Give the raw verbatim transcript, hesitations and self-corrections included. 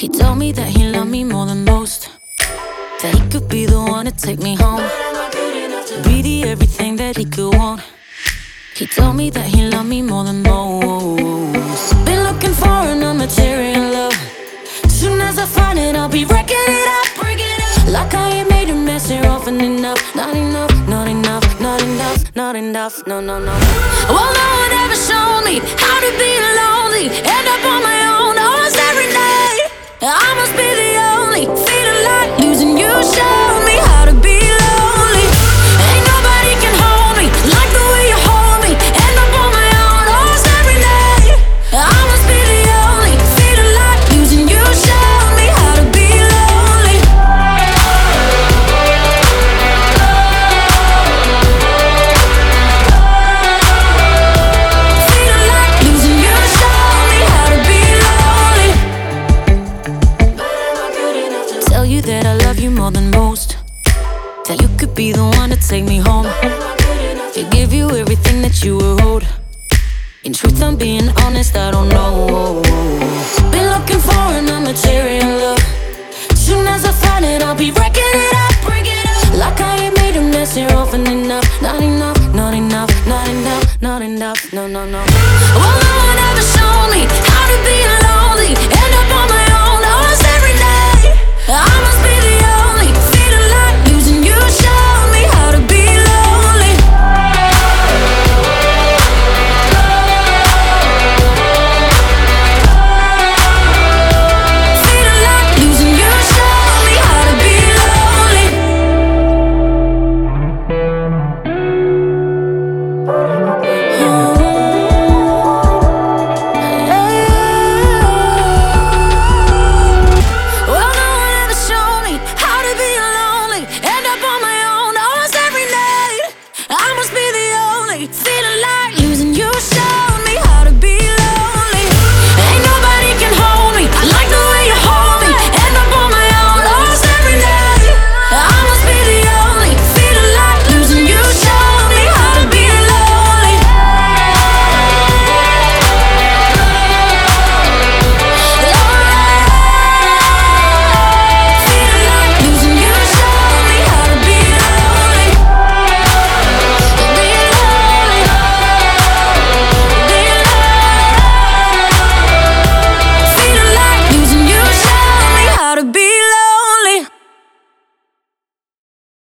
He told me that he loved me more than most, that he could be the one to take me home, be the everything that he could want. He told me that he loved me more than most. Been looking for an immaterial love. Soon as I find it, I'll be wrecking it up. Like I ain't made a mess here often enough. Not enough, not enough, not enough, not enough, no, no, no. Well, no one ever showed me how to be lonely, end up on my own almost every night. I must be the only feeling like losing you. Showed me how to be lonely. Ain't nobody can hold me like the way you hold me. End up on my own almost every night. I must be the only feeling like losing you. Showed me how to be lonely. Feeling like losing you. Showed me how to be lonely. Tell you that I love you more than most, that you could be the one to take me home, to give you everything that you were owed. In truth, I'm being honest, I don't know. Been looking for an immaterial love. Soon as I find it, I'll be wrecking it up. Like I ain't made a mess here often enough. Not enough, not enough, not enough, not enough, no, no, no. Well, no one ever showed me how to be lonely, end up on my own almost every night. I must be the only feeling like losing you. Showed me how to be lonely. Feeling like losing you. Showed me how to be lonely. Well, no one ever showed me how to be lonely, end up on my own almost every night. I must be the only feeling like